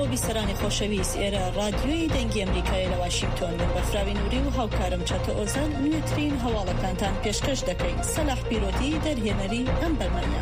و بیسەرانی خۆشەویست ئێرە ڕادیۆی دەنگی ئەمریکای لە واشنگتۆن من بەفراوی نووری و هاوکارم چەتە ئۆزان نوێترین هەواڵەکانتان پێشکەش دەکەین. سەلاح پیرۆتی دەرهێنەری ئەم بەرنامە.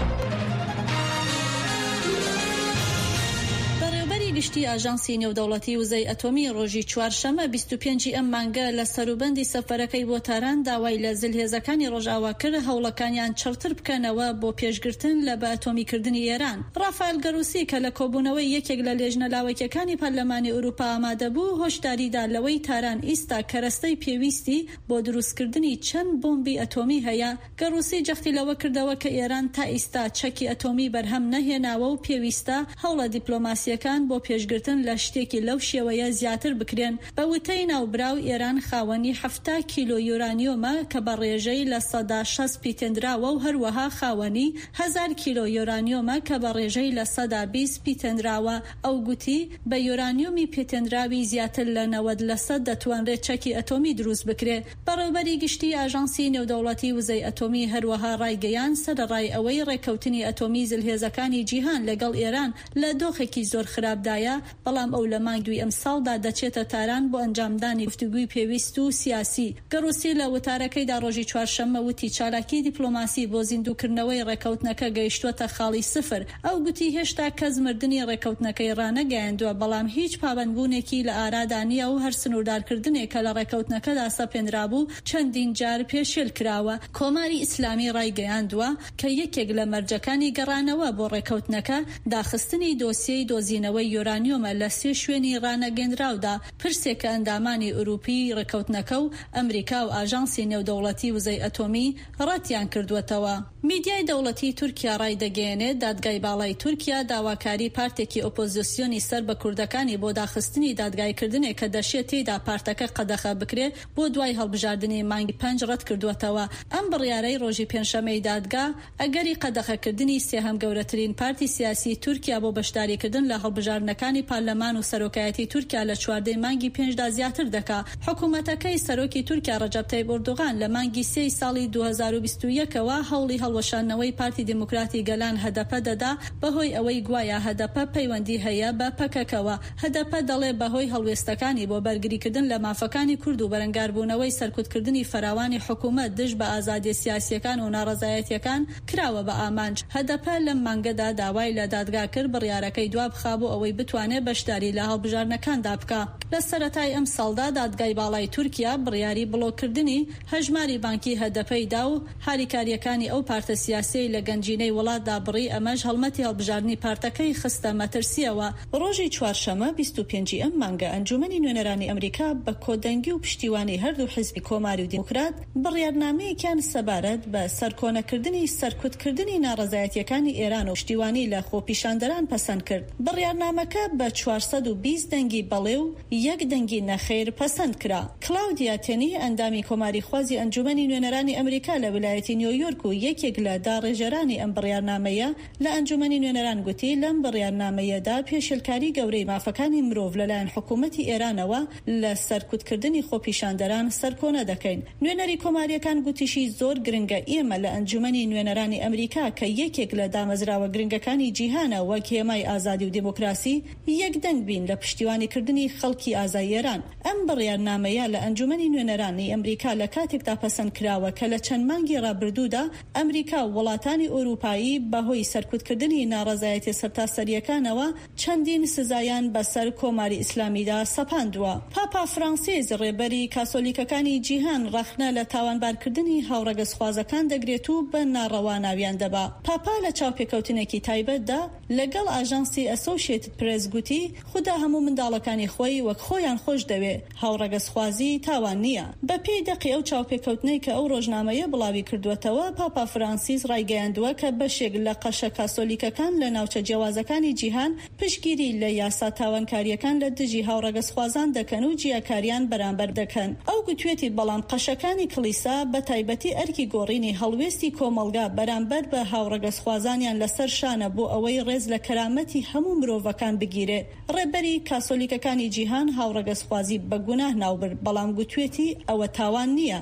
گشتی ئاژانسی نێودەوڵەتی وزەی ئەتۆمی ڕۆژی چوارشەمە 25 ئەم مانگە لە سەروبەندی سەفەرەکەی بۆ تاران داوای لە زلهێزەکانی ڕۆژئاوا کرد هەوڵەکانیان چڕتر بکەنەوە بۆ پێشگرتن لە بە ئەتۆمیکردنی ئێران. ڕافائێل گەروسی کە لە کۆبوونەوەی یەکێک لە لێژنەلاوەکیەکانی پەرلەمانی ئەوروپا ئامادە بوو هۆشداریدا لەوەی تاران ئیستا کەرەستەی پێویستی بۆ دروستکردنی چەند بۆمبی ئەتۆمی هەیە. گەروسی جەختی لەوە کردەوە کە ئێران تا ئیستا چەکی ئەتۆمی بەرهەم نەهێناوە و پێویستە هەوڵە دیپلۆماسیەکان بۆ پێشگرتن لە شتێکی لەو شێوەیە زیاتر بکرێن. بە وتەی ناوبراو ئێران خاوەنی 7 کیلۆ یورانیۆمە کە بە ڕێژەی لە 160 پیتەندراوە و هەروەها خاوەنی 1000 کیلۆ یورانیۆمە کە بە ڕێژەی لە 120 پیتەندراوە. ئەو گوتی بە یورانیۆمی پیتەندراوی زیاتر لە 90% دەتوانرێت چەکی ئەتۆمی دروست بکرێت. بەڕێوەبەری گشتی ئاژانسی نێودەوڵەتی وزەی ئەتۆمی هەروەها ڕایگەیان سەرڕای ئەوەی ڕێکەوتنی ئەتۆمی زلهێزەکانی جیهان لەگەڵ ئێران لە دۆخێکی زۆر خراپدایە، بەڵام ئەو لە مانگ دوی ئەم ساڵدا دەچێتە تاران بۆ ئەنجامدانی گفتوگوی پێویست و سیاسی. گەروسی لە وتارەکەیدا ڕۆژی چوارشەممە وتی چالاکی دیپلۆماسی بۆ زیندووکردنەوەی ڕێکەوتنەکە گەیشتووەتە خاڵی سفر. ئەو گوتی هێشتا کەس مردنی ڕێکەوتنەکەی ڕانەگەیاندووە، بەڵام هیچ پابەندبوونێکی لە ئارادا نییە و هەر سنووردارکردنێکە لە ڕێکەوتنەکەدا سەپێنرابوو چەندین جار پێشێل کراوە. کۆماری ئیسلامی ڕایگەیاندووە کە یەکێک لە مەرجەکانی گەڕانەوە بۆ ڕێکەوتنەکە داخستنی دۆسیەی دۆزینەوەی یورانیۆمە لە 3 شوێنی ڕانەگەندراودا. پرسێکە ئەندامانی ئوروپی ڕێکەوتنەکە و ئەمریکا و ئاژانسی نێودەوڵەتی وزەی ئەتۆمی ڕەتیان کردووەتەوە. میدیای دەوڵەتی تورکیا ڕایدەگەیەنێت دادگای باڵای تورکیا داواکاری پارتێکی ئۆپۆزیسیۆنی سەر بە کوردەکانی بۆ داخستنی دادگایکردنێک کە دەشێت تێیدا پارتەکە قەدەخە بکرێت بۆ دوای هەڵبژاردننی مانگی 5 ڕەت کردووەتەوە. ئەم بڕیارەی ڕۆژی پێنجشەمەی دادگا ئەگەری قەدەخەکردنی سێهەم گەورەترین پارتی سیاسی تورکیا بۆ بەشداریکردن لە هەڵبژاردنەکانی پارلەمان و سەرۆکایەتی تورکیا لە 14 مانگی 5دا زیاتر دەکا. حکوومەتەکەی سەرۆکی تورکیا ڕەجەب تایب ئۆردۆغان لە مانگی 3 ساڵی 2021ەوە هەوڵی هەڵوەشاندنەوەی پارتی دموکراتی گەلان هەدەپە دەدا بەهۆی ئەوەی گوایە هەدەپە پەیوەندی هەیە بە پەکەکەوە. هەدەپە دەڵێ بەهۆی هەڵوێستەکانی بۆ بەرگریکردن لە مافەکانی کورد و بەرەنگاربوونەوەی سەرکوتکردنی فراوانی حکوومەت دژ بە ئازادی سیاسیەکان و ناڕەزایەتیەکان کراوە بە ئامانج. هەدەپە لەم مانگەدا داوای لە دادگا کرد بڕیارەکەی دوا بخابوو ئەوەی بتوانێت بەشداری لە هەڵبژاردنەکاندا بکە. لە سەرەتای ئەم ساڵدا دادگای باڵای تورکیا بڕیاری بڵۆکردنی هەژماری بانکی هەدەپەیدا و هاریکاریەکانی ئەو پارتە سیاسی لە گەنجینەی وڵاتدا بڕی. ئەمەش هەڵمەتی هەڵبژاردننی پارتەکەی خستە مەترسیەوە. ڕۆژی چوارشەمە 25 ئەم مانگە ئەنجومەنی نوێنەرانی ئەمریکا بە کۆدەنگی و پشتیوانی هەردوو حزبی کۆماری و دیموکرات بڕیارنامەیەکیان سەبارەت بە سەرکۆنەکردنی سەرکوتکردنی ناڕەزایەتیەکانی ئێران و پشتیوانی لە خۆپیشاندەران پەسەند کرد. بڕیارنامەکە بە 420 دەنگی بەڵێ و 1 دەنگی نەخێر پەسەند کرا. کلاودیا تێنی ئەندامی کۆماری خوازی ئەنجومەنی نوێنەرانی ئەمریکا لە ویلایەتی نیویۆرک و یەکێک لە داڕێژەرانی ئەم بڕیارنامەیە لە ئەنجومەنی نوێنەران گوتی لەم بڕیارنامەیەدا پێشێلکاری گەورەی مافەکانی مرۆڤ لەلایەن حکوومەتی ئێرانەوە لە سەرکوتکردنی خۆپیشاندەران سەرکۆنە دەکەین. نوێنەری کۆماریەکان گوتیشی زۆر گرنگە ئێمە لە ئەنجومەنی نوێنەرانی ئەمریکا کە یەکێک لە دامەزراوە گرنگەکانی جیهانە وەک هێمای ئازادی و دیموکراسی 1 دەنگ بین لە پشتیوانیکردنی خەڵکی ئازای ئێران. ئەم بڕیارنامەیە لە ئەنجومەنی نوێنەرانی ئەمریکا لە کاتێکدا پەسەند کراوە کە لە چەند مانگی ڕابردوودا ئەمریکا و وڵاتانی ئۆروپایی بەهۆی سەرکوتکردنی ناڕەزایەتی سەرتاسەریەکانەوە چەندین سزایان بەسەر کۆماری ئیسلامیدا سەپاندووە. پاپا فرانسیز ڕێبەری کاسۆلیکەکانی جیهان ڕەخنە لە تاوانبارکردنی هاوڕەگەزخوازەکان دەگرێت و بە ناڕەوا ناویان دەبا. پاپا لە چاوپێکەوتنێکی تایبەتدا لەگەڵ ئاژانسی ئەسۆشیێتد پرێس گوتی خوددا هەموو منداڵەکانی خۆی وەک خۆیان خۆش دەوێ. هاوڕەگەزخوازی تاوان نییە. بە پێی دەقی ئەو چاوپێکەوتنەی کە ئەو ڕۆژنامەیە بڵاوی کردوێتەوە پاپا فرانسیس ڕایگەیاندووە کە بەشێک لە قەشە کاسۆلیکەکان لە ناوچە جیاوازەکانی جیهان پشگیری لە یاسا تاوانکاریەکان لە دژی هاوڕەگەزخوازان دەکەن و جیاکاریان بەرامبەر دەکەن. ئەو گوتوێتی بەڵام قەشەکانی کلیسا بە تایبەتی ئەرکی گۆڕینی هەڵوێستی کۆمەلگا بەرامبەر بە هاوڕەگەزخوازانیان لەسەر شانە بۆ ئەوەی ڕێز لە کەرامەتی هەموو مرۆڤەکان بگیرێ. ڕێبەری کاسۆلیکەکانی جیهان هاوڕەگەزخوازی بە گوناه ناوبرد، بەڵام گوتوێتی ئەوە تاوان نییە.